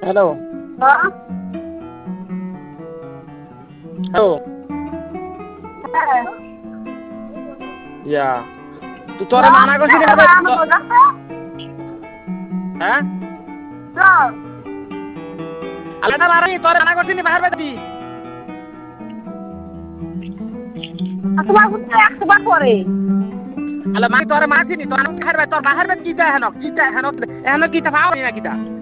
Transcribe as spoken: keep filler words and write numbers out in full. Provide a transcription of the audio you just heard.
hello হ্যাঁ hello হ্যাঁ ইয়া তো তোরে মানা করছিলি ভাবে হ্যাঁ আলাদা বাড়ি তোরে মানা করছিলি বাহির বেদি তোমার বুঝতে একশো বার পরে আলা মাই তোরে মাছিনি তোর বাহির বেদ তোর বাহির বেদ কিটা হেন কিটা হেন হেন কিটা পাও না কিটা